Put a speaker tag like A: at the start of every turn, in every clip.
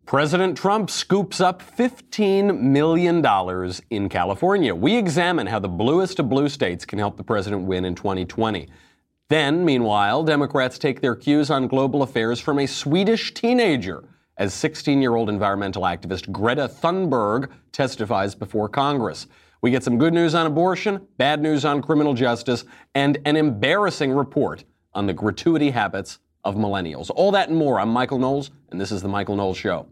A: President Trump scoops up $15 million in California. We examine how the bluest of blue states can help the president win in 2020. Then, meanwhile, Democrats take their cues on global affairs from a Swedish teenager as 16-year-old environmental activist Greta Thunberg testifies before Congress. We get some good news on abortion, bad news on criminal justice, and an embarrassing report on the gratuity habits of millennials. All that and more. I'm Michael Knowles, and this is The Michael Knowles Show.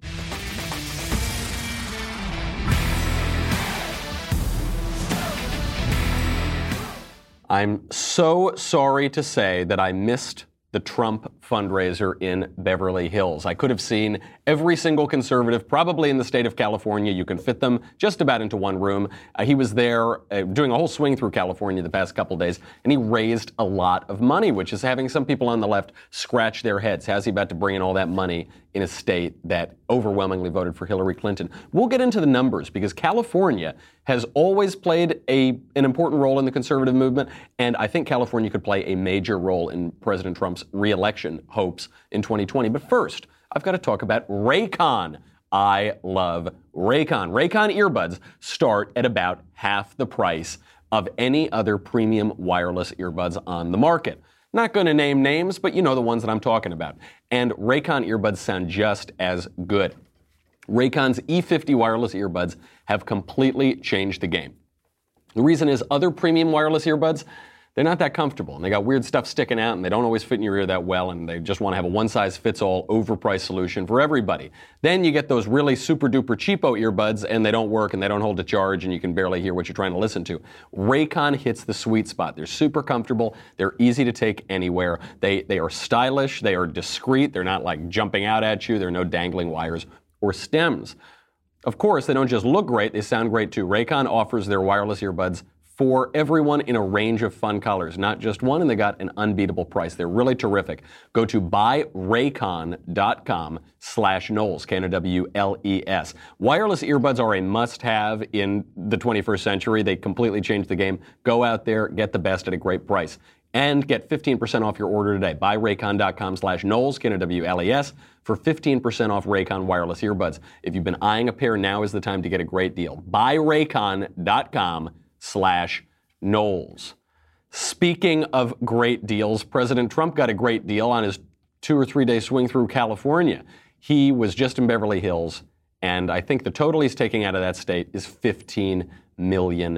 A: I'm so sorry to say that I missed the Trump fundraiser in Beverly Hills. I could have seen every single conservative, probably in the state of California. You can fit them just about into one room. He was there doing a whole swing through California the past couple days, and he raised a lot of money, which is having some people on the left scratch their heads. How's he about to bring in all that money in a state that overwhelmingly voted for Hillary Clinton? We'll get into the numbers because California has always played an important role in the conservative movement, and I think California could play a major role in President Trump's re-election hopes in 2020. But first, I've got to talk about Raycon. I love Raycon. Raycon earbuds start at about half the price of any other premium wireless earbuds on the market. Not going to name names, but you know the ones that I'm talking about. And Raycon earbuds sound just as good. Raycon's E50 wireless earbuds have completely changed the game. The reason is other premium wireless earbuds, they're not that comfortable, and they got weird stuff sticking out, and they don't always fit in your ear that well, and they just want to have a one-size-fits-all overpriced solution for everybody. Then you get those really super-duper cheapo earbuds, and they don't work, and they don't hold a charge, and you can barely hear what you're trying to listen to. Raycon hits the sweet spot. They're super comfortable. They're easy to take anywhere. They are stylish. They are discreet. They're not like jumping out at you. There are no dangling wires or stems. Of course, they don't just look great, they sound great too. Raycon offers their wireless earbuds for everyone in a range of fun colors, not just one, and they got an unbeatable price. They're really terrific. Go to buyraycon.com/Knowles, Knowles. Wireless earbuds are a must-have in the 21st century. They completely changed the game. Go out there, get the best at a great price. And get 15% off your order today. Buyraycon.com/Knowles, Knowles, for 15% off Raycon wireless earbuds. If you've been eyeing a pair, now is the time to get a great deal. Buyraycon.com/Knowles. Speaking of great deals, President Trump got a great deal on his 2 or 3 day swing through California. He was just in Beverly Hills, and I think the total he's taking out of that state is $15 million.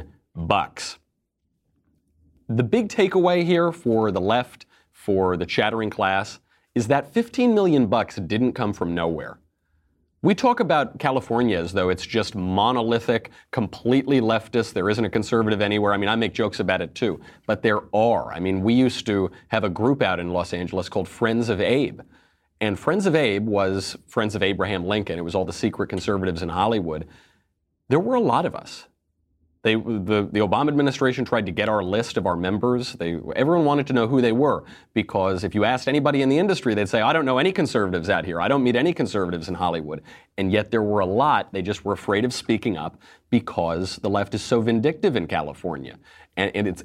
A: The big takeaway here for the left, for the chattering class, is that $15 million didn't come from nowhere. We talk about California as though it's just monolithic, completely leftist. There isn't a conservative anywhere. I mean, I make jokes about it too, but there are. I mean, we used to have a group out in Los Angeles called Friends of Abe. And Friends of Abe was Friends of Abraham Lincoln. It was all the secret conservatives in Hollywood. There were a lot of us. The Obama administration tried to get our list of our members. Everyone wanted to know who they were, because if you asked anybody in the industry, they'd say, I don't know any conservatives out here. I don't meet any conservatives in Hollywood. And yet there were a lot. They just were afraid of speaking up because the left is so vindictive in California. And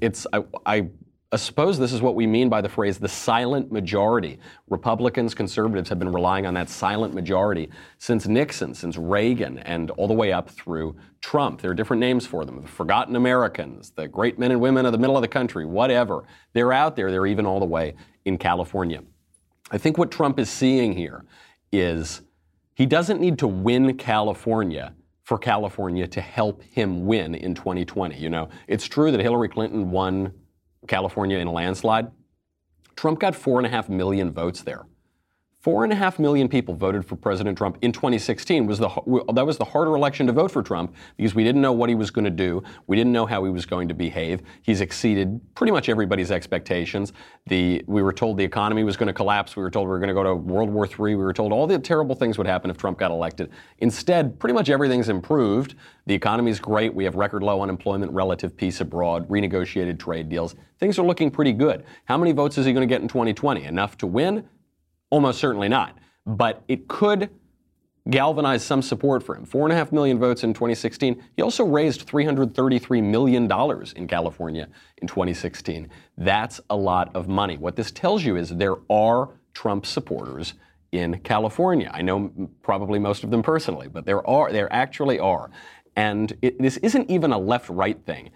A: I suppose this is what we mean by the phrase the silent majority. Republicans, conservatives have been relying on that silent majority since Nixon, since Reagan, and all the way up through Trump. There are different names for them. The forgotten Americans, the great men and women of the middle of the country, whatever. They're out there. They're even all the way in California. I think what Trump is seeing here is he doesn't need to win California for California to help him win in 2020. You know, it's true that Hillary Clinton won California in a landslide. Trump got 4.5 million votes there. 4.5 million people voted for President Trump in 2016. That was the harder election to vote for Trump because we didn't know what he was going to do. We didn't know how he was going to behave. He's exceeded pretty much everybody's expectations. We were told the economy was going to collapse. We were told we were going to go to World War III. We were told all the terrible things would happen if Trump got elected. Instead, pretty much everything's improved. The economy's great. We have record low unemployment, relative peace abroad, renegotiated trade deals. Things are looking pretty good. How many votes is he going to get in 2020? Enough to win? Almost certainly not. But it could galvanize some support for him. 4.5 million votes in 2016. He also raised $333 million in California in 2016. That's a lot of money. What this tells you is there are Trump supporters in California. I know probably most of them personally, but there actually are. And this isn't even a left-right thing.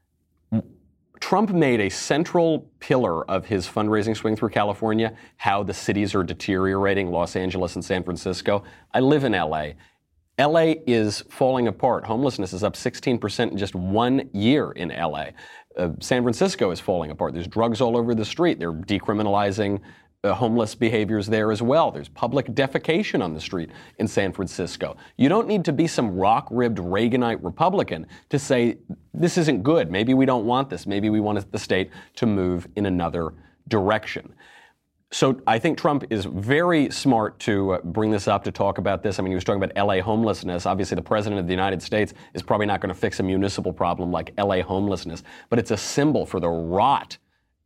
A: Trump made a central pillar of his fundraising swing through California how the cities are deteriorating, Los Angeles and San Francisco. I live in LA. LA is falling apart. Homelessness is up 16% in just 1 year in LA. San Francisco is falling apart. There's drugs all over the street. They're decriminalizing homeless behaviors there as well. There's public defecation on the street in San Francisco. You don't need to be some rock-ribbed Reaganite Republican to say, this isn't good. Maybe we don't want this. Maybe we want the state to move in another direction. So I think Trump is very smart to bring this up, to talk about this. I mean, he was talking about LA homelessness. Obviously, the president of the United States is probably not going to fix a municipal problem like LA homelessness, but it's a symbol for the rot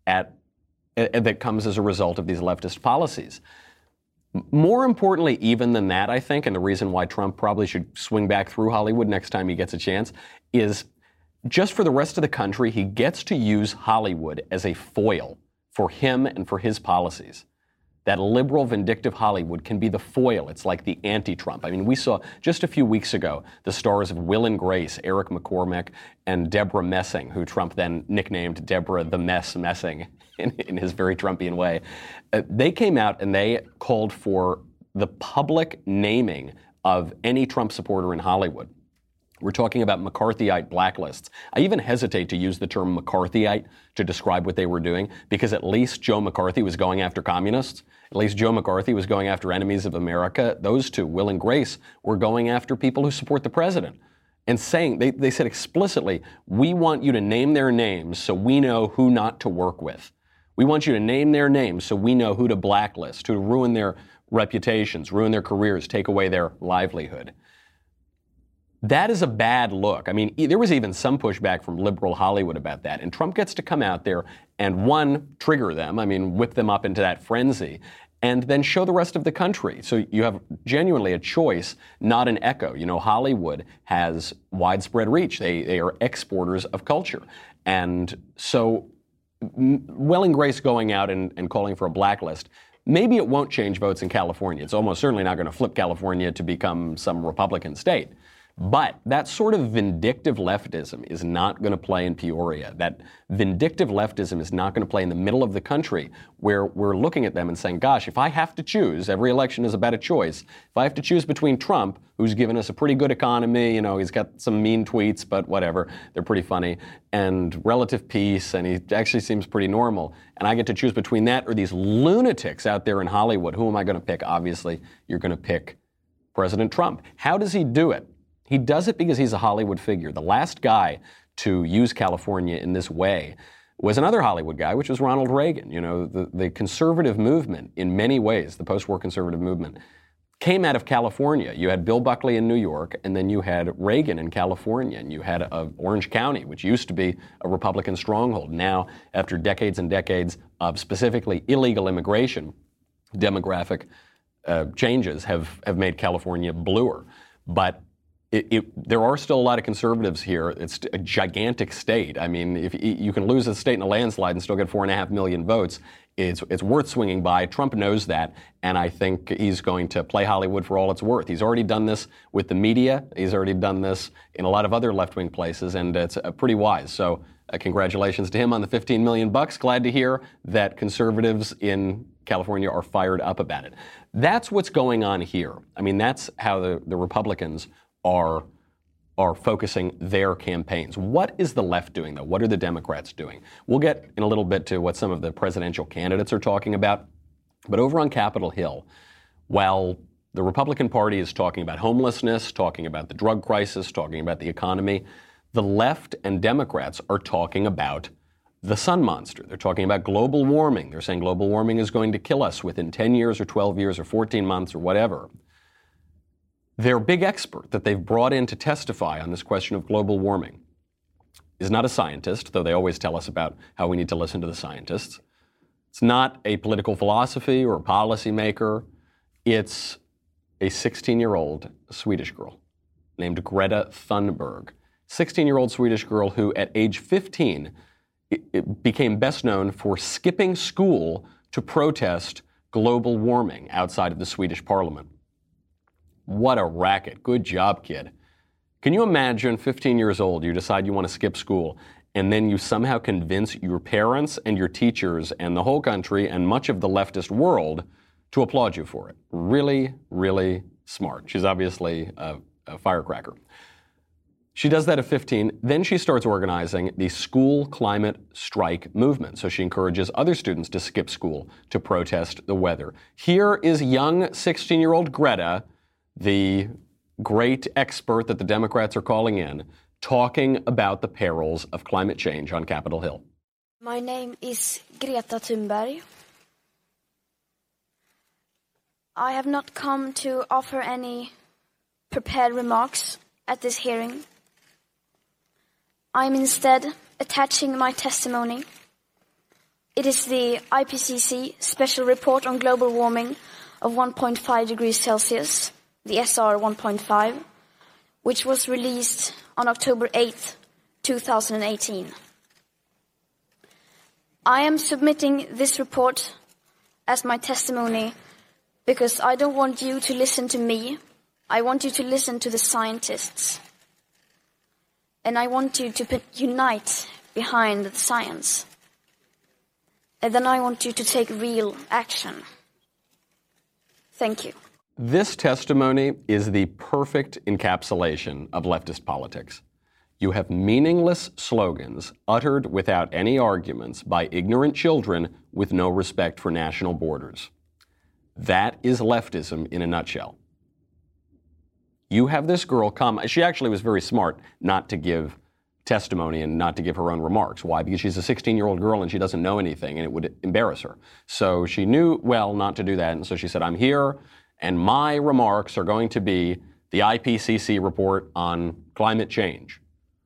A: that comes as a result of these leftist policies. More importantly, even than that, I think, and the reason why Trump probably should swing back through Hollywood next time he gets a chance, is just for the rest of the country, he gets to use Hollywood as a foil for him and for his policies. That liberal, vindictive Hollywood can be the foil. It's like the anti-Trump. I mean, we saw just a few weeks ago the stars of Will and Grace, Eric McCormack and Deborah Messing, who Trump then nicknamed Deborah the Mess Messing in his very Trumpian way. They came out and they called for the public naming of any Trump supporter in Hollywood. We're talking about McCarthyite blacklists. I even hesitate to use the term McCarthyite to describe what they were doing, because at least Joe McCarthy was going after communists. At least Joe McCarthy was going after enemies of America. Those two, Will and Grace, were going after people who support the president. And saying, they said explicitly, we want you to name their names so we know who not to work with. We want you to name their names so we know who to blacklist, who to ruin their reputations, ruin their careers, take away their livelihood. That is a bad look. I mean, there was even some pushback from liberal Hollywood about that. And Trump gets to come out there and, one, trigger them, I mean, whip them up into that frenzy, and then show the rest of the country. So you have genuinely a choice, not an echo. You know, Hollywood has widespread reach. They are exporters of culture. And so Will and Grace going out and calling for a blacklist, maybe it won't change votes in California. It's almost certainly not going to flip California to become some Republican state. But that sort of vindictive leftism is not going to play in Peoria. That vindictive leftism is not going to play in the middle of the country, where we're looking at them and saying, gosh, if I have to choose, every election is about a choice. If I have to choose between Trump, who's given us a pretty good economy, you know, he's got some mean tweets, but whatever, they're pretty funny, and relative peace, and he actually seems pretty normal, and I get to choose between that or these lunatics out there in Hollywood, who am I going to pick? Obviously, you're going to pick President Trump. How does he do it? He does it because he's a Hollywood figure. The last guy to use California in this way was another Hollywood guy, which was Ronald Reagan. You know, the conservative movement, in many ways, the post-war conservative movement, came out of California. You had Bill Buckley in New York, and then you had Reagan in California, and you had Orange County, which used to be a Republican stronghold. Now, after decades and decades of specifically illegal immigration, demographic changes have made California bluer. But there are still a lot of conservatives here. It's a gigantic state. I mean, if you can lose a state in a landslide and still get 4.5 million votes, it's worth swinging by. Trump knows that, and I think he's going to play Hollywood for all it's worth. He's already done this with the media. He's already done this in a lot of other left-wing places, and it's pretty wise. So congratulations to him on the $15 million. Glad to hear that conservatives in California are fired up about it. That's what's going on here. I mean, that's how the Republicans are focusing their campaigns. What is the left doing, though? What are the Democrats doing? We'll get in a little bit to what some of the presidential candidates are talking about. But over on Capitol Hill, while the Republican Party is talking about homelessness, talking about the drug crisis, talking about the economy, the left and Democrats are talking about the sun monster. They're talking about global warming. They're saying global warming is going to kill us within 10 years or 12 years or 14 months or whatever. Their big expert that they've brought in to testify on this question of global warming is not a scientist, though they always tell us about how we need to listen to the scientists. It's not a political philosophy or a policymaker. It's a 16-year-old Swedish girl named Greta Thunberg. 16-year-old Swedish girl who, at age 15, became best known for skipping school to protest global warming outside of the Swedish parliament. What a racket. Good job, kid. Can you imagine, 15 years old, you decide you want to skip school, and then you somehow convince your parents and your teachers and the whole country and much of the leftist world to applaud you for it? Really, really smart. She's obviously a firecracker. She does that at 15. Then she starts organizing the school climate strike movement. So she encourages other students to skip school to protest the weather. Here is young 16-year-old Greta, the great expert that the Democrats are calling in, talking about the perils of climate change on Capitol Hill.
B: My name is Greta Thunberg. I have not come to offer any prepared remarks at this hearing. I'm instead attaching my testimony. It is the IPCC Special Report on Global Warming of 1.5 degrees Celsius, the SR 1.5, which was released on October 8, 2018. I am submitting this report as my testimony because I don't want you to listen to me. I want you to listen to the scientists. And I want you to unite behind the science. And then I want you to take real action. Thank you.
A: This testimony is the perfect encapsulation of leftist politics. You have meaningless slogans uttered without any arguments by ignorant children with no respect for national borders. That is leftism in a nutshell. You have this girl come. She actually was very smart not to give testimony and not to give her own remarks. Why? Because she's a 16-year-old girl and she doesn't know anything and it would embarrass her. So she knew well not to do that. And so she said, I'm here and my remarks are going to be the IPCC report on climate change.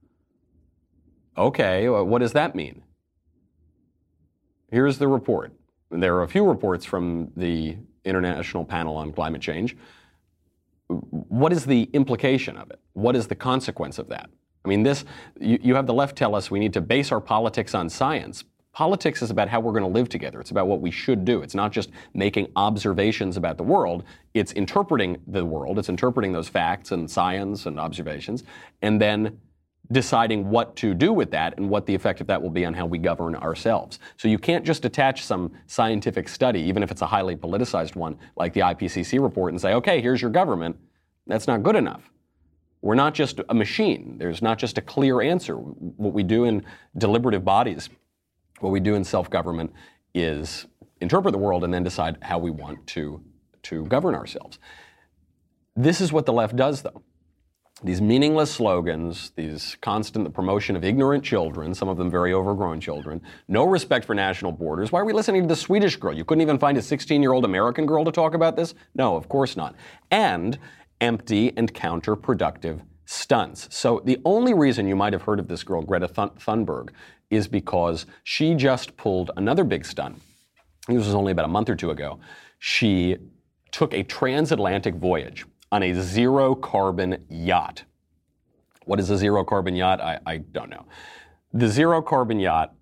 A: Okay, what does that mean? Here's the report. There are a few reports from the International Panel on Climate Change. What is the implication of it? What is the consequence of that? I mean, you have the left tell us we need to base our politics on science. Politics is about how we're going to live together. It's about what we should do. It's not just making observations about the world. It's interpreting the world. It's interpreting those facts and science and observations, and then deciding what to do with that and what the effect of that will be on how we govern ourselves. So you can't just attach some scientific study, even if it's a highly politicized one, like the IPCC report, and say, okay, here's your government. That's not good enough. We're not just a machine. There's not just a clear answer. What we do in deliberative bodies, what we do in self-government is interpret the world and then decide how we want to govern ourselves. This is what the left does, though. These meaningless slogans, the promotion of ignorant children, some of them very overgrown children, no respect for national borders. Why are we listening to the Swedish girl? You couldn't even find a 16-year-old American girl to talk about this? No, of course not. And empty and counterproductive stunts. So the only reason you might have heard of this girl, Greta Thunberg, is because she just pulled another big stunt. This was only about a month or two ago. She took a transatlantic voyage on a zero-carbon yacht. What is a zero-carbon yacht? I don't know. The zero-carbon yacht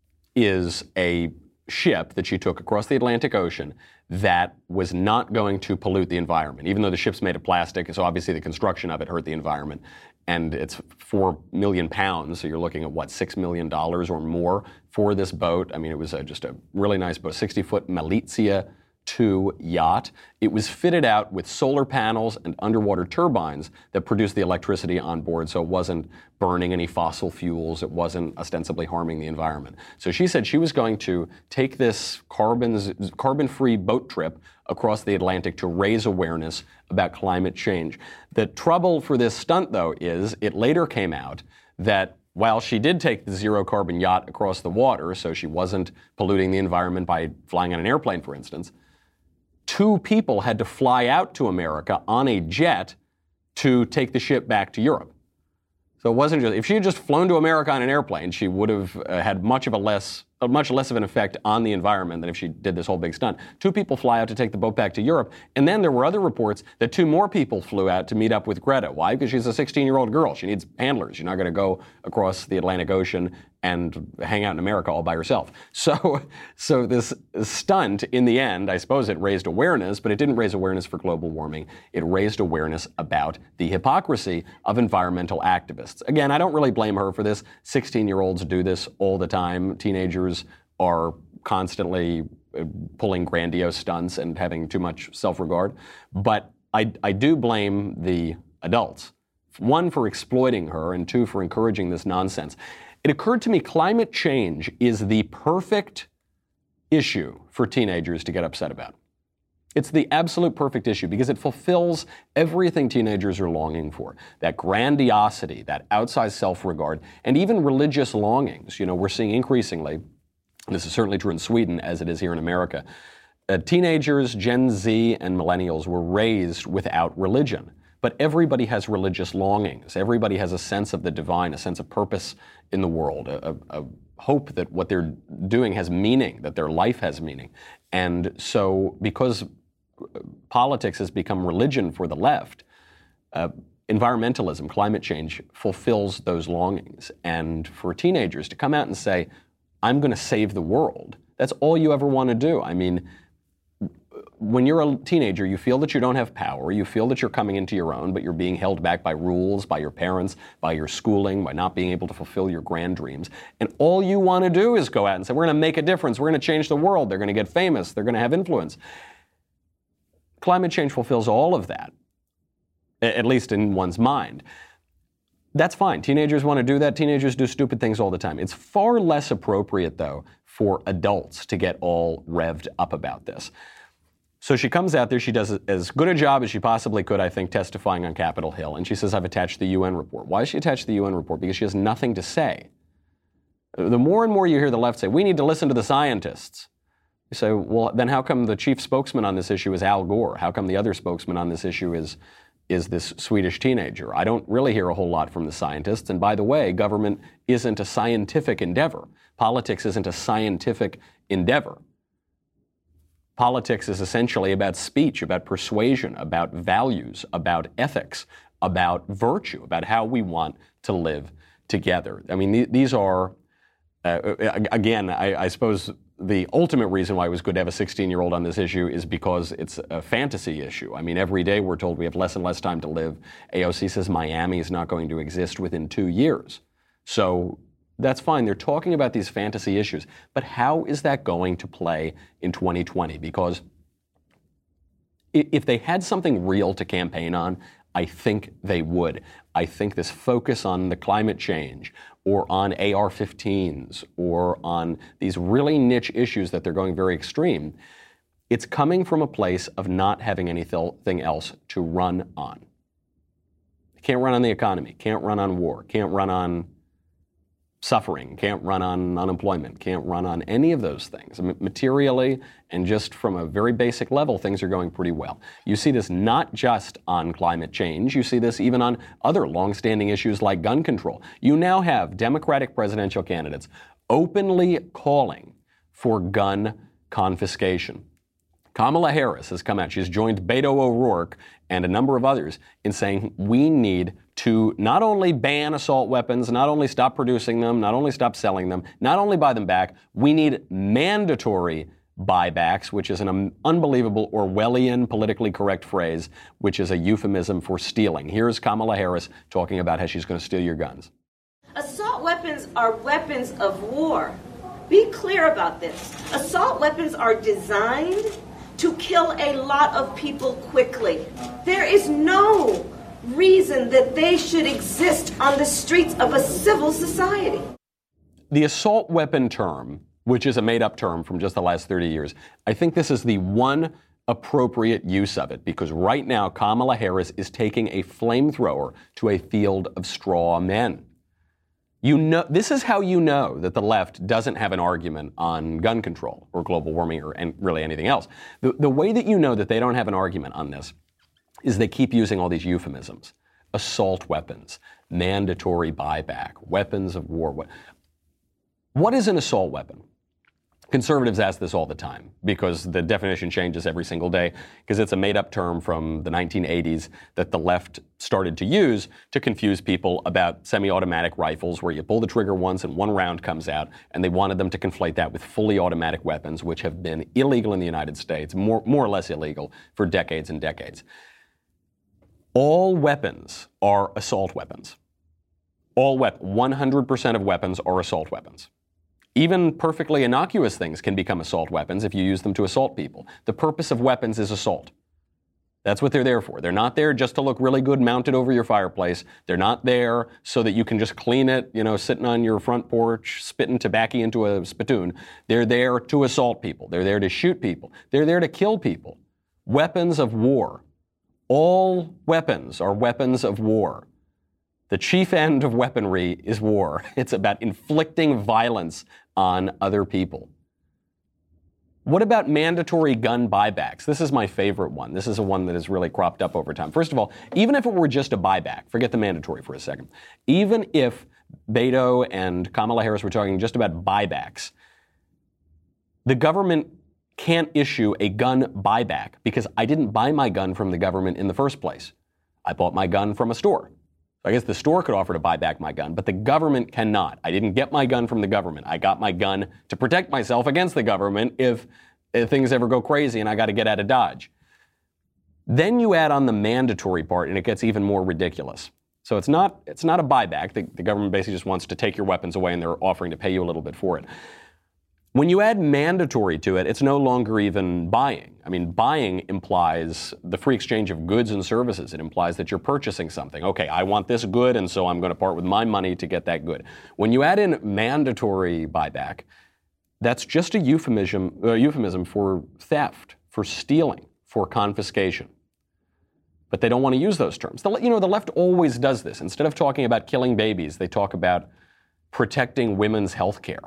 A: is a ship that she took across the Atlantic Ocean that was not going to pollute the environment, even though the ship's made of plastic, so obviously the construction of it hurt the environment. And it's 4 million pounds, so you're looking at, $6 million or more for this boat. I mean, it was just a really nice boat, 60-foot Malizia 2 yacht. It was fitted out with solar panels and underwater turbines that produced the electricity on board, so it wasn't burning any fossil fuels. It wasn't ostensibly harming the environment. So she said she was going to take this carbon-free boat trip across the Atlantic to raise awareness about climate change. The trouble for this stunt, though, is it later came out that while she did take the zero-carbon yacht across the water, so she wasn't polluting the environment by flying on an airplane, for instance, 2 people had to fly out to America on a jet to take the ship back to Europe. So it wasn't just, if she had just flown to America on an airplane, she would have had much of a less much less of an effect on the environment than if she did this whole big stunt. 2 people fly out to take the boat back to Europe, and then there were other reports that 2 more people flew out to meet up with Greta. Why? Because she's a 16-year-old girl. She needs handlers. She's not going to go across the Atlantic Ocean and hang out in America all by herself. So this stunt, in the end, I suppose it raised awareness, but it didn't raise awareness for global warming. It raised awareness about the hypocrisy of environmental activists. Again, I don't really blame her for this. 16-year-olds do this all the time. Teenagers are constantly pulling grandiose stunts and having too much self-regard. But I do blame the adults. 1, for exploiting her, and 2, for encouraging this nonsense. It occurred to me climate change is the perfect issue for teenagers to get upset about. It's the absolute perfect issue because it fulfills everything teenagers are longing for. That grandiosity, that outsized self-regard, and even religious longings. You know, we're seeing increasingly, and this is certainly true in Sweden as it is here in America, teenagers, Gen Z, and millennials were raised without religion. But everybody has religious longings. Everybody has a sense of the divine, a sense of purpose in the world, a hope that what they're doing has meaning, that their life has meaning. And so because politics has become religion for the left, environmentalism, climate change, fulfills those longings. And for teenagers to come out and say, I'm going to save the world, that's all you ever want to do. I mean, when you're a teenager, you feel that you don't have power, you feel that you're coming into your own, but you're being held back by rules, by your parents, by your schooling, by not being able to fulfill your grand dreams. And all you want to do is go out and say, we're going to make a difference, we're going to change the world, they're going to get famous, they're going to have influence. Climate change fulfills all of that, at least in one's mind. That's fine. Teenagers want to do that. Teenagers do stupid things all the time. It's far less appropriate, though, for adults to get all revved up about this. So she comes out there, she does as good a job as she possibly could, I think, testifying on Capitol Hill, and she says, I've attached the UN report. Why does she attach the UN report? Because she has nothing to say. The more and more you hear the left say, we need to listen to the scientists. You say, well, then how come the chief spokesman on this issue is Al Gore? How come the other spokesman on this issue is this Swedish teenager? I don't really hear a whole lot from the scientists. And by the way, government isn't a scientific endeavor. Politics isn't a scientific endeavor. Politics is essentially about speech, about persuasion, about values, about ethics, about virtue, about how we want to live together. I mean, these are, again, I suppose the ultimate reason why it was good to have a 16-year-old on this issue is because it's a fantasy issue. I mean, every day we're told we have less and less time to live. AOC says Miami is not going to exist within 2 years. So that's fine. They're talking about these fantasy issues. But how is that going to play in 2020? Because if they had something real to campaign on, I think they would. I think this focus on the climate change or on AR-15s or on these really niche issues that they're going very extreme, it's coming from a place of not having anything else to run on. Can't run on the economy, can't run on war, can't run on suffering, can't run on unemployment, can't run on any of those things. Materially and just from a very basic level, things are going pretty well. You see this not just on climate change, you see this even on other longstanding issues like gun control. You now have Democratic presidential candidates openly calling for gun confiscation. Kamala Harris has come out. She's joined Beto O'Rourke and a number of others in saying we need to not only ban assault weapons, not only stop producing them, not only stop selling them, not only buy them back, we need mandatory buybacks, which is an unbelievable Orwellian politically correct phrase, which is a euphemism for stealing. Here's Kamala Harris talking about how she's going to steal your guns.
C: Assault weapons are weapons of war. Be clear about this. Assault weapons are designed to kill a lot of people quickly. There is no reason that they should exist on the streets of a civil society.
A: The assault weapon term, which is a made-up term from just the last 30 years, I think this is the one appropriate use of it because right now Kamala Harris is taking a flamethrower to a field of straw men. You know, this is how you know that the left doesn't have an argument on gun control or global warming or really anything else. The way that you know that they don't have an argument on this is they keep using all these euphemisms. Assault weapons, mandatory buyback, weapons of war. What is an assault weapon? Conservatives ask this all the time because the definition changes every single day, because it's a made-up term from the 1980s that the left started to use to confuse people about semi-automatic rifles where you pull the trigger once and one round comes out, and they wanted them to conflate that with fully automatic weapons, which have been illegal in the United States, more or less illegal, for decades and decades. All weapons are assault weapons. 100% of weapons are assault weapons. Even perfectly innocuous things can become assault weapons if you use them to assault people. The purpose of weapons is assault. That's what they're there for. They're not there just to look really good mounted over your fireplace. They're not there so that you can just clean it, sitting on your front porch, spitting tobacco into a spittoon. They're there to assault people. They're there to shoot people. They're there to kill people. Weapons of war. All weapons are weapons of war. The chief end of weaponry is war. It's about inflicting violence on other people. What about mandatory gun buybacks? This is my favorite one. This is a one that has really cropped up over time. First of all, even if it were just a buyback, forget the mandatory for a second. Even if Beto and Kamala Harris were talking just about buybacks, the government can't issue a gun buyback because I didn't buy my gun from the government in the first place. I bought my gun from a store. I guess the store could offer to buy back my gun, but the government cannot. I didn't get my gun from the government. I got my gun to protect myself against the government if things ever go crazy and I got to get out of Dodge. Then you add on the mandatory part and it gets even more ridiculous. So it's not a buyback. The government basically just wants to take your weapons away and they're offering to pay you a little bit for it. When you add mandatory to it, it's no longer even buying. I mean, buying implies the free exchange of goods and services. It implies that you're purchasing something. Okay, I want this good, and so I'm going to part with my money to get that good. When you add in mandatory buyback, that's just a euphemism for theft, for stealing, for confiscation. But they don't want to use those terms. The left always does this. Instead of talking about killing babies, they talk about protecting women's health care.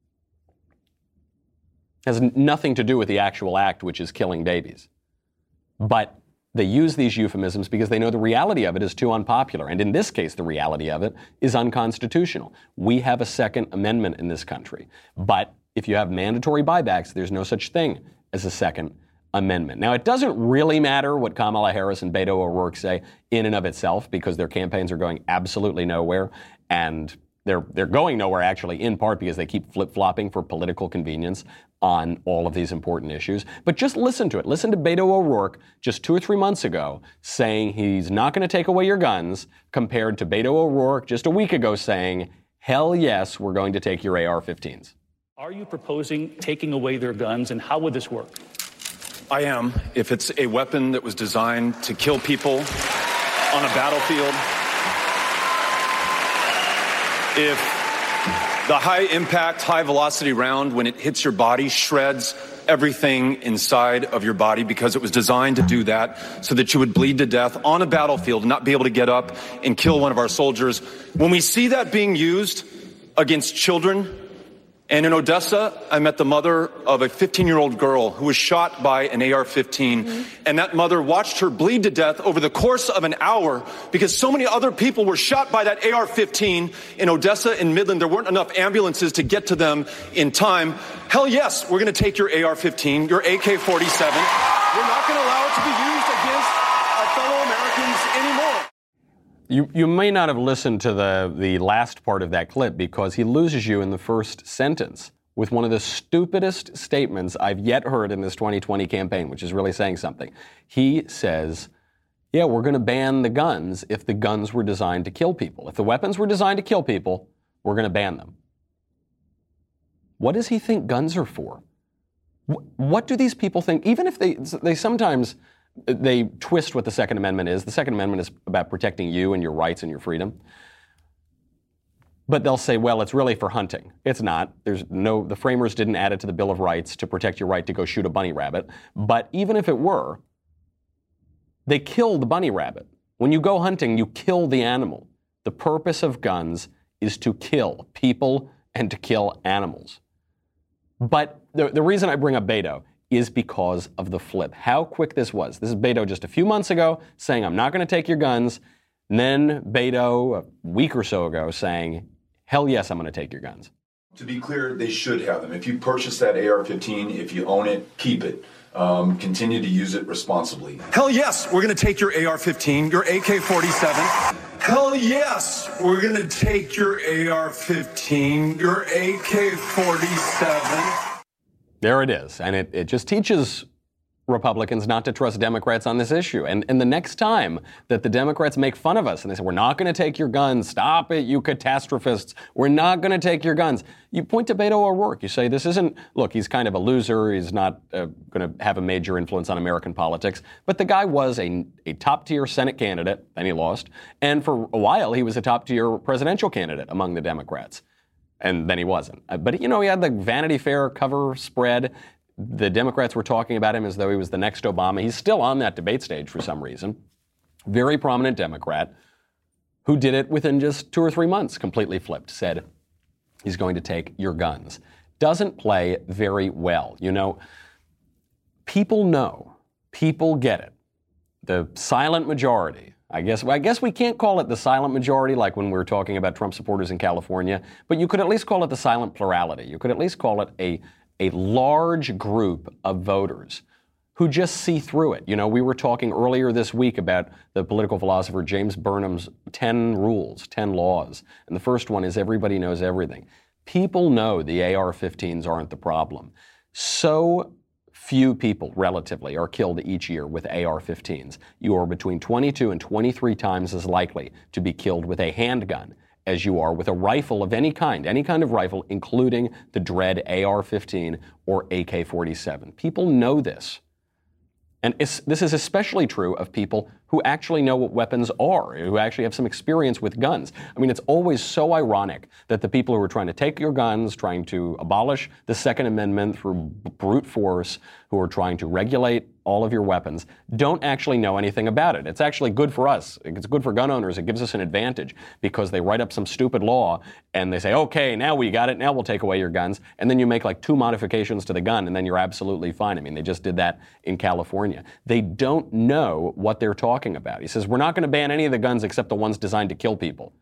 A: Has nothing to do with the actual act, which is killing babies. But they use these euphemisms because they know the reality of it is too unpopular. And in this case, the reality of it is unconstitutional. We have a Second Amendment in this country. But if you have mandatory buybacks, there's no such thing as a Second Amendment. Now, it doesn't really matter what Kamala Harris and Beto O'Rourke say in and of itself, because their campaigns are going absolutely nowhere. And they're going nowhere, actually, in part because they keep flip-flopping for political convenience on all of these important issues. But just listen to it. Listen to Beto O'Rourke just 2 or 3 months ago saying he's not going to take away your guns, compared to Beto O'Rourke just a week ago saying, hell yes, we're going to take your AR-15s.
D: Are you proposing taking away their guns, and how would this work?
E: I am. If it's a weapon that was designed to kill people on a battlefield, if the high-impact, high-velocity round, when it hits your body, shreds everything inside of your body because it was designed to do that, so that you would bleed to death on a battlefield and not be able to get up and kill one of our soldiers. When we see that being used against children, and in Odessa, I met the mother of a 15-year-old girl who was shot by an AR-15, and that mother watched her bleed to death over the course of an hour because so many other people were shot by that AR-15 in Odessa and Midland. There weren't enough ambulances to get to them in time. Hell yes, we're going to take your AR-15, your AK-47. We're not going to allow it to be used against our fellow Americans anymore.
A: You may not have listened to the last part of that clip because he loses you in the first sentence with one of the stupidest statements I've yet heard in this 2020 campaign, which is really saying something. He says, yeah, we're going to ban the guns if the guns were designed to kill people. If the weapons were designed to kill people, we're going to ban them. What does he think guns are for? What do these people think? Even if they sometimes... They twist what the Second Amendment is. The Second Amendment is about protecting you and your rights and your freedom. But they'll say, well, it's really for hunting. It's not. The framers didn't add it to the Bill of Rights to protect your right to go shoot a bunny rabbit. But even if it were, they kill the bunny rabbit. When you go hunting, you kill the animal. The purpose of guns is to kill people and to kill animals. But the reason I bring up Beto is because of the flip. How quick this was. This is Beto just a few months ago saying, I'm not going to take your guns. And then Beto a week or so ago saying, hell yes, I'm going to take your guns.
F: To be clear, they should have them. If you purchase that AR-15, if you own it, keep it. Continue to use it responsibly.
E: Hell yes, we're going to take your AR-15, your AK-47. Hell yes, we're going to take your AR-15, your AK-47.
A: There it is. And it just teaches Republicans not to trust Democrats on this issue. And the next time that the Democrats make fun of us and they say, we're not going to take your guns, stop it, you catastrophists, we're not going to take your guns, you point to Beto O'Rourke. You say, this isn't, look, he's kind of a loser, he's not going to have a major influence on American politics, but the guy was a top-tier Senate candidate, then he lost, and for a while he was a top-tier presidential candidate among the Democrats, and then he wasn't. But, he had the Vanity Fair cover spread. The Democrats were talking about him as though he was the next Obama. He's still on that debate stage for some reason. Very prominent Democrat who did it within just 2 or 3 months, completely flipped, said he's going to take your guns. Doesn't play very well. People know. People get it. The silent majority. I guess we can't call it the silent majority like when we were talking about Trump supporters in California, but you could at least call it the silent plurality. You could at least call it a large group of voters who just see through it. We were talking earlier this week about the political philosopher James Burnham's 10 rules, 10 laws. And the first one is everybody knows everything. People know the AR-15s aren't the problem. So few people, relatively, are killed each year with AR-15s. You are between 22 and 23 times as likely to be killed with a handgun as you are with a rifle of any kind of rifle, including the dread AR-15 or AK-47. People know this. And this is especially true of people who actually know what weapons are, who actually have some experience with guns. I mean, it's always so ironic that the people who are trying to take your guns, trying to abolish the Second Amendment through brute force, who are trying to regulate all of your weapons, don't actually know anything about it. It's actually good for us. It's good for gun owners. It gives us an advantage because they write up some stupid law and they say, okay, now we got it. Now we'll take away your guns. And then you make like 2 modifications to the gun and then you're absolutely fine. I mean, they just did that in California. They don't know what they're talking about. He says, we're not going to ban any of the guns except the ones designed to kill people.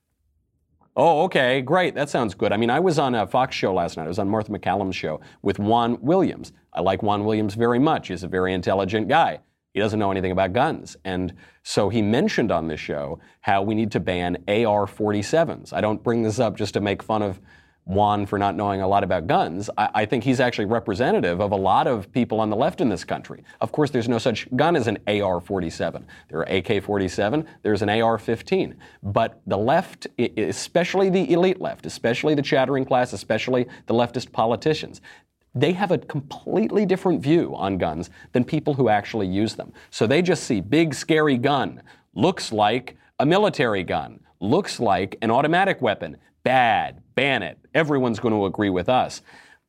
A: Oh, okay, great. That sounds good. I mean, I was on a Fox show last night. I was on Martha McCallum's show with Juan Williams. I like Juan Williams very much. He's a very intelligent guy. He doesn't know anything about guns. And so he mentioned on this show how we need to ban AR-47s. I don't bring this up just to make fun of Juan for not knowing a lot about guns. I think he's actually representative of a lot of people on the left in this country. Of course, there's no such gun as an AR-47. There are AK-47, there's an AR-15. But the left, especially the elite left, especially the chattering class, especially the leftist politicians, they have a completely different view on guns than people who actually use them. So they just see big, scary gun, looks like a military gun, looks like an automatic weapon. Bad, ban it. Everyone's going to agree with us.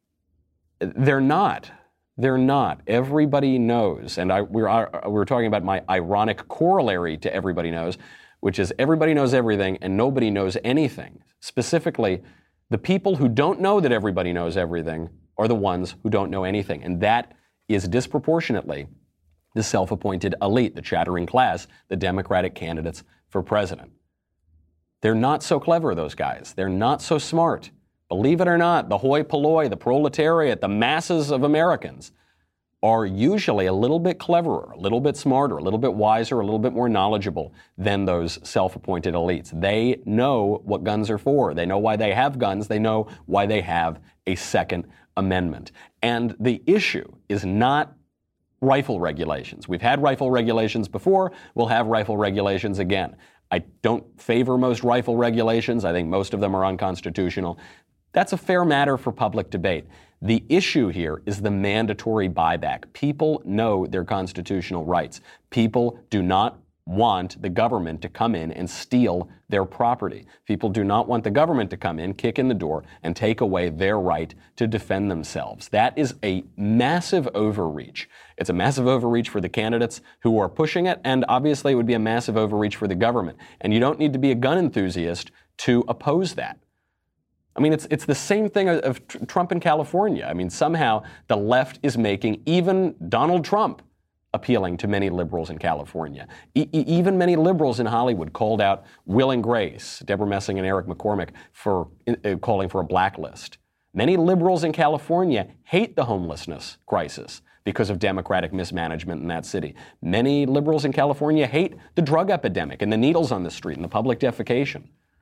A: They're not. They're not. Everybody knows. And we're talking about my ironic corollary to everybody knows, which is everybody knows everything and nobody knows anything. Specifically, the people who don't know that everybody knows everything are the ones who don't know anything. And that is disproportionately the self-appointed elite, the chattering class, the Democratic candidates for president. They're not so clever, those guys. They're not so smart. Believe it or not, the hoi polloi, the proletariat, the masses of Americans are usually a little bit cleverer, a little bit smarter, a little bit wiser, a little bit more knowledgeable than those self-appointed elites. They know what guns are for. They know why they have guns. They know why they have a Second Amendment. And the issue is not rifle regulations. We've had rifle regulations before. We'll have rifle regulations again. I don't favor most rifle regulations. I think most of them are unconstitutional. That's a fair matter for public debate. The issue here is the mandatory buyback. People know their constitutional rights. People do not want the government to come in and steal their property. People do not want the government to come in, kick in the door, and take away their right to defend themselves. That is a massive overreach. It's a massive overreach for the candidates who are pushing it, and obviously it would be a massive overreach for the government. And you don't need to be a gun enthusiast to oppose that. I mean, it's the same thing of Trump in California. I mean, somehow the left is making even Donald Trump appealing to many liberals in California. Even many liberals in Hollywood called out Will and Grace, Deborah Messing and Eric McCormick, for calling for a blacklist. Many liberals in California hate the homelessness crisis because of Democratic mismanagement in that city. Many liberals in California hate the drug epidemic and the needles on the street and the public defecation.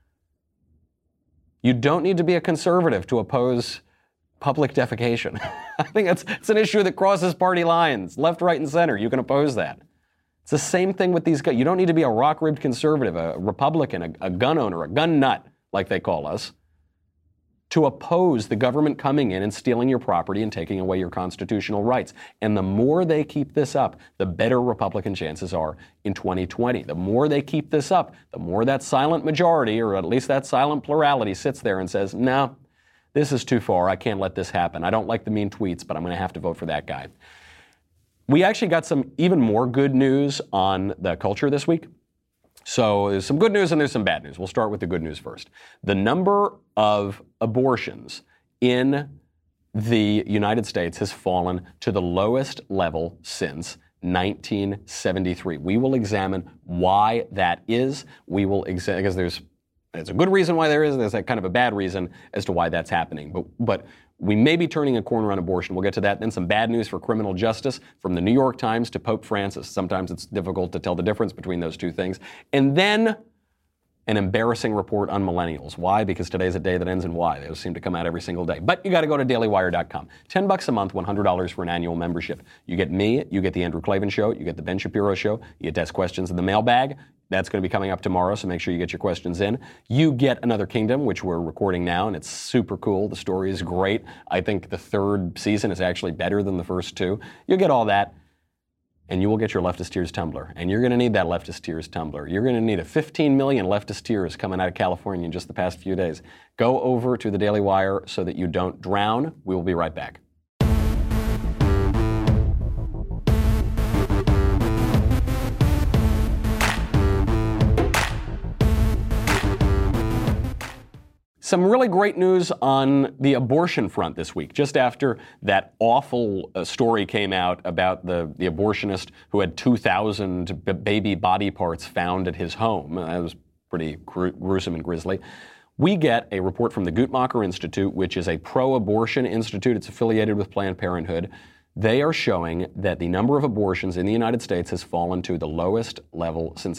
A: You don't need to be a conservative to oppose public defecation. I think it's an issue that crosses party lines, left, right, and center. You can oppose that. It's the same thing with these guys. You don't need to be a rock-ribbed conservative, a Republican, a gun owner, a gun nut, like they call us, to oppose the government coming in and stealing your property and taking away your constitutional rights. And the more they keep this up, the better Republican chances are in 2020. The more they keep this up, the more that silent majority, or at least that silent plurality, sits there and says, no, this is too far. I can't let this happen. I don't like the mean tweets, but I'm going to have to vote for that guy. We actually got some even more good news on the culture this week. So there's some good news and there's some bad news. We'll start with the good news first. The number of abortions in the United States has fallen to the lowest level since 1973. We will examine why that is. We will examine, because there's a good reason why there's a kind of a bad reason as to why that's happening. But we may be turning a corner on abortion. We'll get to that. Then some bad news for criminal justice, from the New York Times to Pope Francis. Sometimes it's difficult to tell the difference between those two things. And then an embarrassing report on millennials. Why? Because today's a day that ends in Y. Those seem to come out every single day. But you got to go to dailywire.com. $10 a month, $100 for an annual membership. You get me, you get the Andrew Klavan Show, you get the Ben Shapiro Show, you get Desk Questions in the mailbag. That's going to be coming up tomorrow, so make sure you get your questions in. You get Another Kingdom, which we're recording now, and it's super cool. The story is great. I think the third season is actually better than the first two. You'll get all that, and you will get your Leftist Tears tumbler. And you're going to need that Leftist Tears tumbler. You're going to need 15 million Leftist Tears coming out of California in just the past few days. Go over to the Daily Wire so that you don't drown. We will be right back. Some really great news on the abortion front this week, just after that awful story came out about the abortionist who had 2,000 baby body parts found at his home. That was pretty gruesome and grisly. We get a report from the Guttmacher Institute, which is a pro-abortion institute. It's affiliated with Planned Parenthood. They are showing that the number of abortions in the United States has fallen to the lowest level since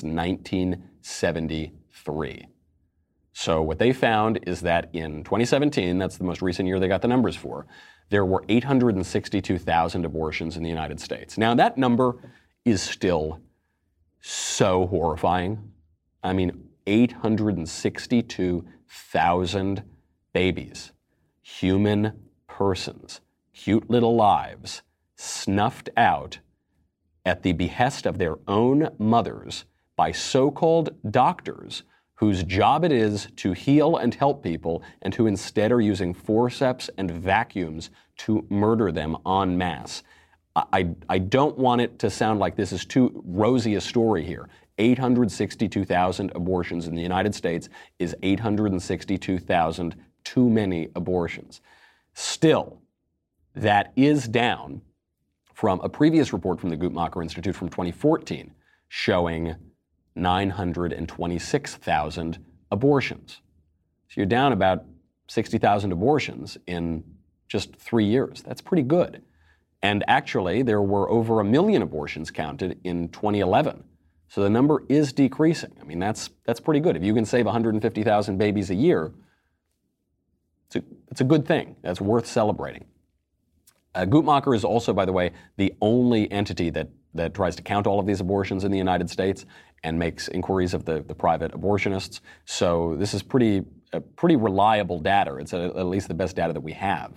A: 1973. So what they found is that in 2017, that's the most recent year they got the numbers for, there were 862,000 abortions in the United States. Now that number is still so horrifying. I mean, 862,000 babies, human persons, cute little lives, snuffed out at the behest of their own mothers by so-called doctors whose job it is to heal and help people, and who instead are using forceps and vacuums to murder them en masse. I don't want it to sound like this is too rosy a story here. 862,000 abortions in the United States is 862,000 too many abortions. Still, that is down from a previous report from the Guttmacher Institute from 2014 showing 926,000 abortions. So you're down about 60,000 abortions in just 3 years. That's pretty good. And actually, there were over 1 million abortions counted in 2011. So the number is decreasing. I mean, that's pretty good. If you can save 150,000 babies a year, it's a good thing. That's worth celebrating. Guttmacher is also, by the way, the only entity that tries to count all of these abortions in the United States and makes inquiries of the private abortionists. So this is pretty reliable data. It's at least the best data that we have.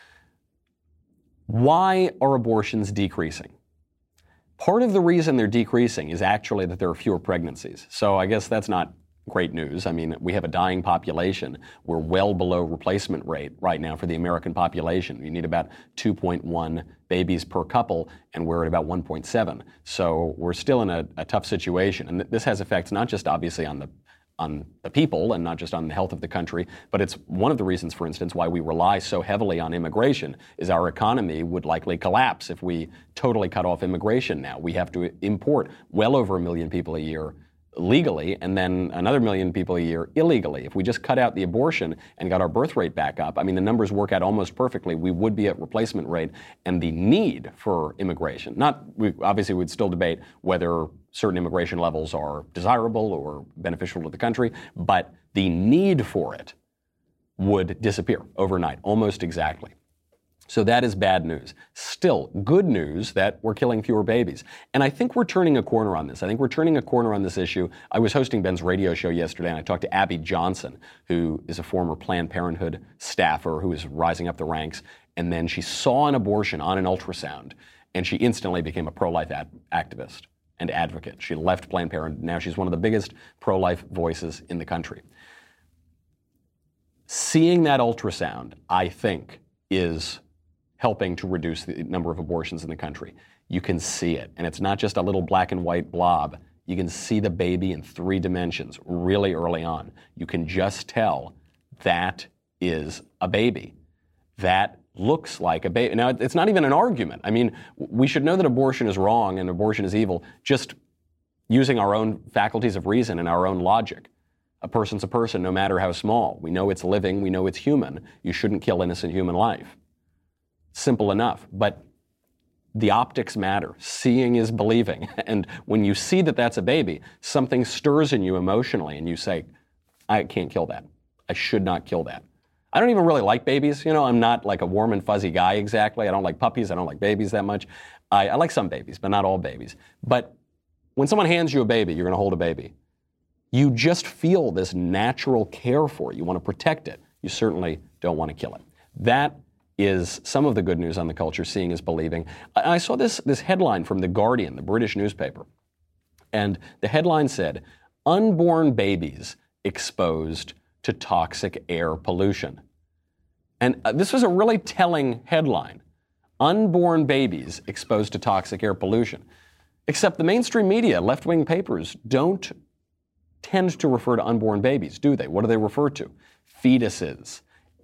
A: Why are abortions decreasing? Part of the reason they're decreasing is actually that there are fewer pregnancies. So I guess that's not great news. I mean, we have a dying population. We're well below replacement rate right now for the American population. You need about 2.1 babies per couple, and we're at about 1.7. So we're still in a tough situation. And this has effects not just obviously on on the people and not just on the health of the country, but it's one of the reasons, for instance, why we rely so heavily on immigration, is our economy would likely collapse if we totally cut off immigration now. We have to import well over 1 million people a year legally, and then another 1 million people a year illegally. If we just cut out the abortion and got our birth rate back up, I mean, the numbers work out almost perfectly. We would be at replacement rate, and the need for immigration, we obviously would still debate whether certain immigration levels are desirable or beneficial to the country, but the need for it would disappear overnight, almost exactly. So that is bad news. Still, good news that we're killing fewer babies. And I think we're turning a corner on this. I think we're turning a corner on this issue. I was hosting Ben's radio show yesterday, and I talked to Abby Johnson, who is a former Planned Parenthood staffer who is rising up the ranks. And then she saw an abortion on an ultrasound, and she instantly became a pro-life activist and advocate. She left Planned Parenthood. Now she's one of the biggest pro-life voices in the country. Seeing that ultrasound, I think, is helping to reduce the number of abortions in the country. You can see it, and it's not just a little black and white blob. You can see the baby in 3 dimensions really early on. You can just tell that is a baby. That looks like a baby. Now, it's not even an argument. I mean, we should know that abortion is wrong and abortion is evil just using our own faculties of reason and our own logic. A person's a person, no matter how small. We know it's living. We know it's human. You shouldn't kill innocent human life. Simple enough. But the optics matter. Seeing is believing. And when you see that that's a baby, something stirs in you emotionally, and you say, I can't kill that. I should not kill that. I don't even really like babies. You know, I'm not like a warm and fuzzy guy exactly. I don't like puppies. I don't like babies that much. I like some babies, but not all babies. But when someone hands you a baby, you're going to hold a baby. You just feel this natural care for it. You want to protect it. You certainly don't want to kill it. That is some of the good news on the culture. Seeing is believing. I saw this headline from The Guardian, the British newspaper. And the headline said, unborn babies exposed to toxic air pollution. And this was a really telling headline. Unborn babies exposed to toxic air pollution. Except the mainstream media, left-wing papers, don't tend to refer to unborn babies, do they? What do they refer to? Fetuses,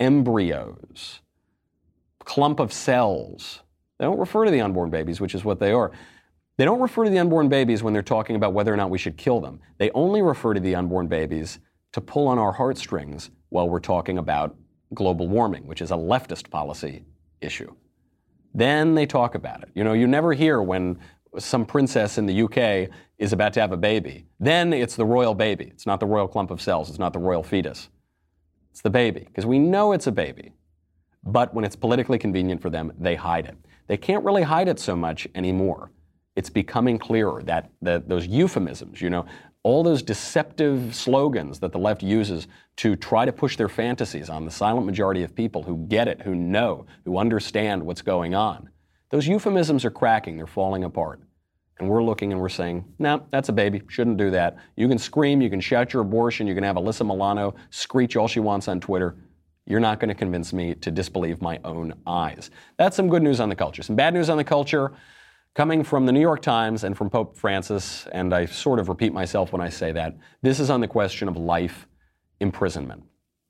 A: embryos, clump of cells. They don't refer to the unborn babies, which is what they are. They don't refer to the unborn babies when they're talking about whether or not we should kill them. They only refer to the unborn babies to pull on our heartstrings while we're talking about global warming, which is a leftist policy issue. Then they talk about it. You know, you never hear when some princess in the UK is about to have a baby. Then it's the royal baby. It's not the royal clump of cells. It's not the royal fetus. It's the baby, because we know it's a baby. But when it's politically convenient for them, they hide it. They can't really hide it so much anymore. It's becoming clearer that those euphemisms, you know, all those deceptive slogans that the left uses to try to push their fantasies on the silent majority of people who get it, who know, who understand what's going on. Those euphemisms are cracking. They're falling apart. And we're looking and we're saying, no, that's a baby. Shouldn't do that. You can scream. You can shout your abortion. You can have Alyssa Milano screech all she wants on Twitter. You're not going to convince me to disbelieve my own eyes. That's some good news on the culture. Some bad news on the culture coming from the New York Times and from Pope Francis, and I sort of repeat myself when I say that. This is on the question of life imprisonment.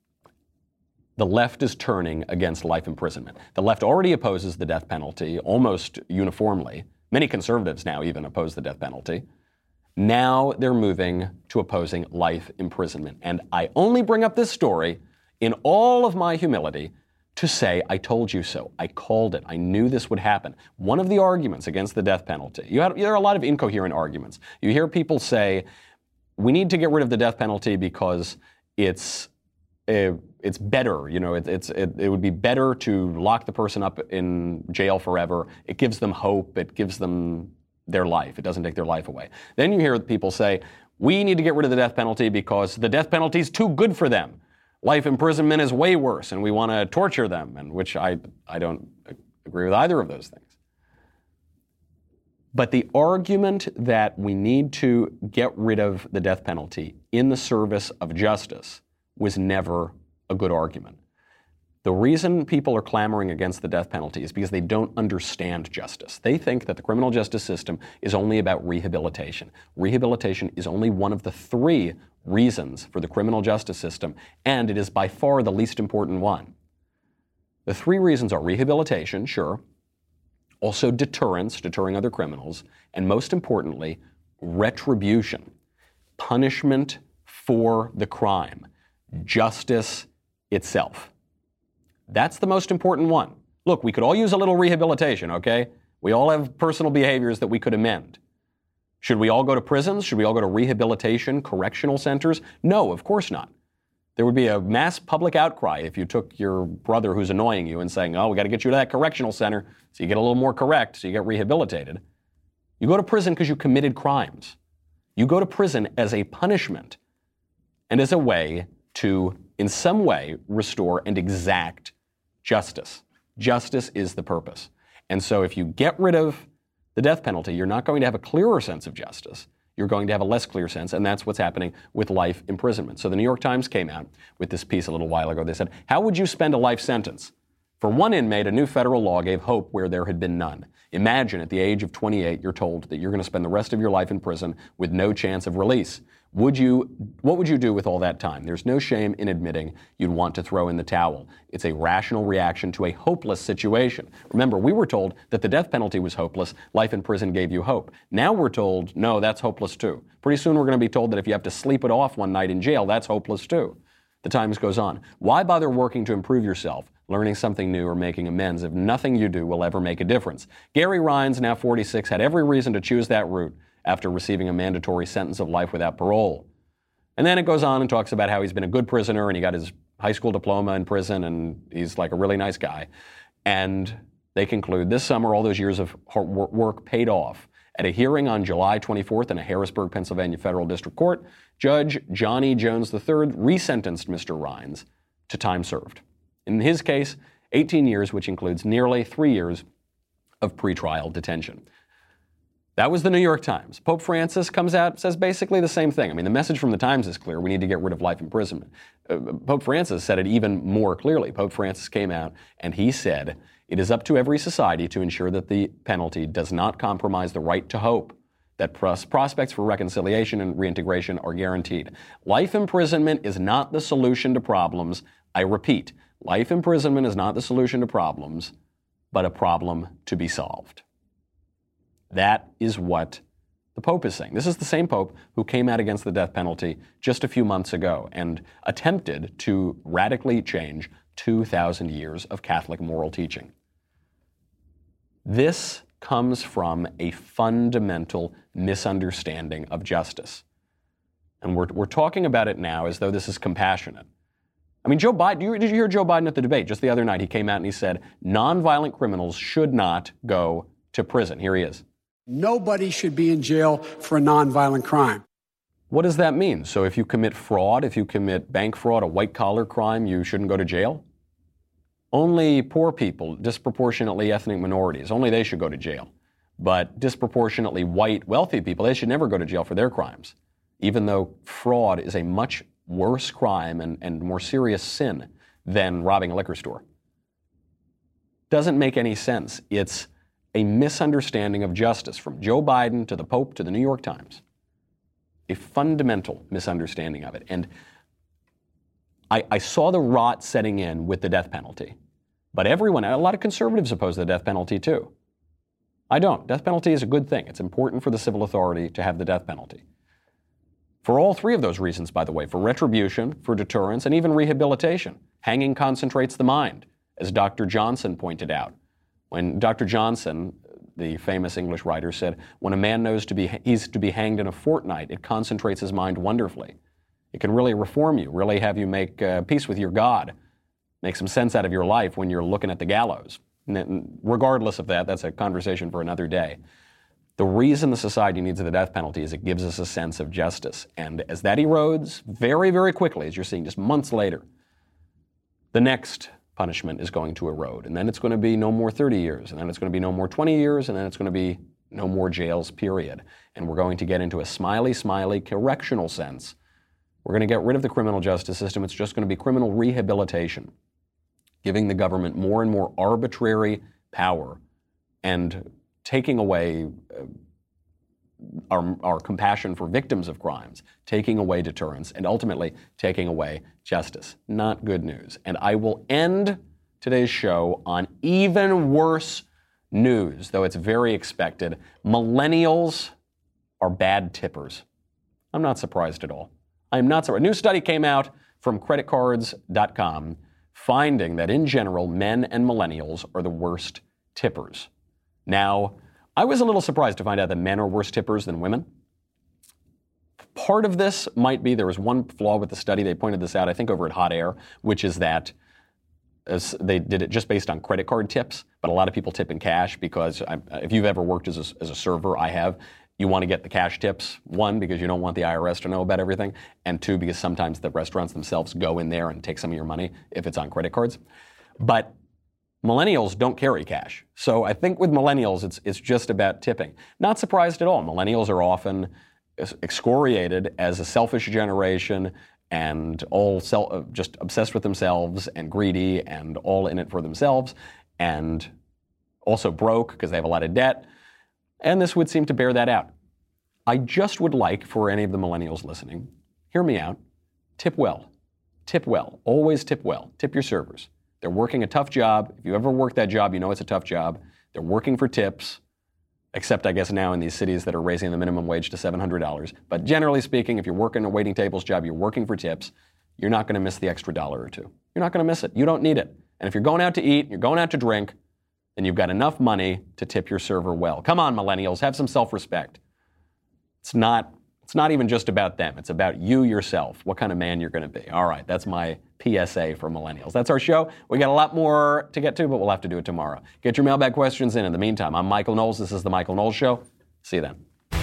A: The left is turning against life imprisonment. The left already opposes the death penalty almost uniformly. Many conservatives now even oppose the death penalty. Now they're moving to opposing life imprisonment. And I only bring up this story in all of my humility to say, I told you so. I called it. I knew this would happen. One of the arguments against the death penalty, there are a lot of incoherent arguments. You hear people say, we need to get rid of the death penalty because it's better. You know, it would be better to lock the person up in jail forever. It gives them hope. It gives them their life. It doesn't take their life away. Then you hear people say, we need to get rid of the death penalty because the death penalty is too good for them. Life imprisonment is way worse, and we want to torture them, and which I don't agree with either of those things. But the argument that we need to get rid of the death penalty in the service of justice was never a good argument. The reason people are clamoring against the death penalty is because they don't understand justice. They think that the criminal justice system is only about rehabilitation. Rehabilitation is only one of the 3 reasons for the criminal justice system, and it is by far the least important one. The three reasons are rehabilitation, sure, also deterrence, deterring other criminals, and most importantly, retribution, punishment for the crime, justice itself. That's the most important one. Look, we could all use a little rehabilitation, okay? We all have personal behaviors that we could amend. Should we all go to prisons? Should we all go to rehabilitation, correctional centers? No, of course not. There would be a mass public outcry if you took your brother who's annoying you and saying, oh, we got to get you to that correctional center so you get a little more correct, so you get rehabilitated. You go to prison because you committed crimes. You go to prison as a punishment and as a way to, in some way, restore and exact justice. Justice is the purpose. And so if you get rid of the death penalty, you're not going to have a clearer sense of justice. You're going to have a less clear sense, and that's what's happening with life imprisonment. So the New York Times came out with this piece a little while ago. They said, how would you spend a life sentence? For one inmate, a new federal law gave hope where there had been none. Imagine at the age of 28, you're told that you're going to spend the rest of your life in prison with no chance of release. What would you do with all that time? There's no shame in admitting you'd want to throw in the towel. It's a rational reaction to a hopeless situation. Remember, we were told that the death penalty was hopeless. Life in prison gave you hope. Now we're told, no, that's hopeless too. Pretty soon we're going to be told that if you have to sleep it off one night in jail, that's hopeless too. The Times goes on. Why bother working to improve yourself, learning something new or making amends if nothing you do will ever make a difference? Gary Rhines, now 46, had every reason to choose that route after receiving a mandatory sentence of life without parole. And then it goes on and talks about how he's been a good prisoner and he got his high school diploma in prison and he's like a really nice guy. And they conclude this summer all those years of hard work paid off. At a hearing on July 24th in a Harrisburg, Pennsylvania federal district court, Judge Johnny Jones III resentenced Mr. Rhines to time served. In his case, 18 years, which includes nearly 3 years of pretrial detention. That was the New York Times. Pope Francis comes out, says basically the same thing. I mean, the message from the Times is clear. We need to get rid of life imprisonment. Pope Francis said it even more clearly. Pope Francis came out and he said, it is up to every society to ensure that the penalty does not compromise the right to hope, that prospects for reconciliation and reintegration are guaranteed. Life imprisonment is not the solution to problems. I repeat, life imprisonment is not the solution to problems, but a problem to be solved. That is what the Pope is saying. This is the same Pope who came out against the death penalty just a few months ago and attempted to radically change 2,000 years of Catholic moral teaching. This comes from a fundamental misunderstanding of justice. And we're talking about it now as though this is compassionate. I mean, Joe Biden, did you hear Joe Biden at the debate just the other night? He came out and he said, nonviolent criminals should not go to prison. Here he is.
G: Nobody should be in jail for a nonviolent crime.
A: What does that mean? So if you commit fraud, if you commit bank fraud, a white-collar crime, you shouldn't go to jail? Only poor people, disproportionately ethnic minorities, only they should go to jail. But disproportionately white, wealthy people, they should never go to jail for their crimes, even though fraud is a much worse crime and more serious sin than robbing a liquor store. Doesn't make any sense. It's a misunderstanding of justice from Joe Biden to the Pope to the New York Times. A fundamental misunderstanding of it. And I saw the rot setting in with the death penalty. But a lot of conservatives oppose the death penalty too. I don't. Death penalty is a good thing. It's important for the civil authority to have the death penalty. For all three of those reasons, by the way, for retribution, for deterrence, and even rehabilitation. Hanging concentrates the mind, as Dr. Johnson pointed out. When Dr. Johnson, the famous English writer, said, when a man knows he's to be hanged in a fortnight, it concentrates his mind wonderfully. It can really reform you, really have you make peace with your God, make some sense out of your life when you're looking at the gallows. And regardless of that, that's a conversation for another day. The reason the society needs the death penalty is it gives us a sense of justice. And as that erodes very, very quickly, as you're seeing just months later, the next punishment is going to erode. And then it's going to be no more 30 years, and then it's going to be no more 20 years, and then it's going to be no more jails, period. And we're going to get into a smiley correctional sense. We're going to get rid of the criminal justice system. It's just going to be criminal rehabilitation, giving the government more and more arbitrary power and taking away our compassion for victims of crimes, taking away deterrence, and ultimately taking away justice. Not good news. And I will end today's show on even worse news, though it's very expected. Millennials are bad tippers. I'm not surprised at all. I'm not surprised. A new study came out from creditcards.com finding that in general, men and millennials are the worst tippers. Now, I was a little surprised to find out that men are worse tippers than women. Part of this might be there was one flaw with the study. They pointed this out, I think, over at Hot Air, which is that they did it just based on credit card tips, but a lot of people tip in cash because if you've ever worked as a server, I have, you want to get the cash tips. One, because you don't want the IRS to know about everything, and two, because sometimes the restaurants themselves go in there and take some of your money if it's on credit cards. But millennials don't carry cash. So I think with millennials, it's just about tipping. Not surprised at all. Millennials are often excoriated as a selfish generation and just obsessed with themselves and greedy and all in it for themselves and also broke because they have a lot of debt. And this would seem to bear that out. I just would like for any of the millennials listening, hear me out, tip well. Tip well. Always tip well. Tip your servers. They're working a tough job. If you ever work that job, you know it's a tough job. They're working for tips, except I guess now in these cities that are raising the minimum wage to $700. But generally speaking, if you're working a waiting tables job, you're working for tips, you're not going to miss the extra $1 or $2. You're not going to miss it. You don't need it. And if you're going out to eat, you're going out to drink, then you've got enough money to tip your server well. Come on, millennials, have some self-respect. It's not even just about them. It's about you yourself, what kind of man you're going to be. All right, that's my PSA for millennials. That's our show. We got a lot more to get to, but we'll have to do it tomorrow. Get your mailbag questions in. In the meantime, I'm Michael Knowles. This is The Michael Knowles Show. See you then.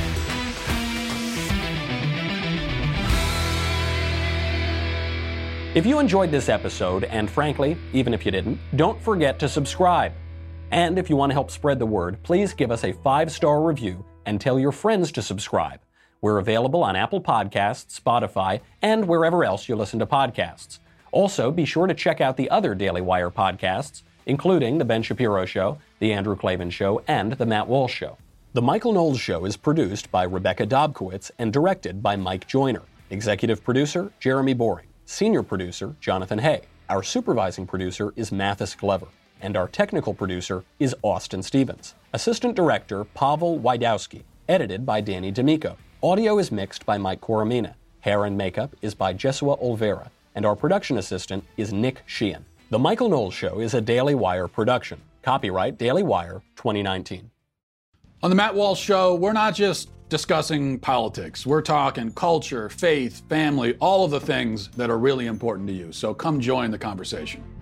A: If you enjoyed this episode, and frankly, even if you didn't, don't forget to subscribe. And if you want to help spread the word, please give us a 5-star review and tell your friends to subscribe. We're available on Apple Podcasts, Spotify, and wherever else you listen to podcasts. Also, be sure to check out the other Daily Wire podcasts, including The Ben Shapiro Show, The Andrew Klavan Show, and The Matt Walsh Show. The Michael Knowles Show is produced by Rebecca Dobkowitz and directed by Mike Joyner. Executive producer, Jeremy Boring. Senior producer, Jonathan Hay. Our supervising producer is Mathis Glover. And our technical producer is Austin Stevens. Assistant director, Pavel Wydowski. Edited by Danny D'Amico. Audio is mixed by Mike Coromina. Hair and makeup is by Jesua Olvera. And our production assistant is Nick Sheehan. The Michael Knowles Show is a Daily Wire production. Copyright Daily Wire 2019.
H: On the Matt Walsh Show, we're not just discussing politics. We're talking culture, faith, family, all of the things that are really important to you. So come join the conversation.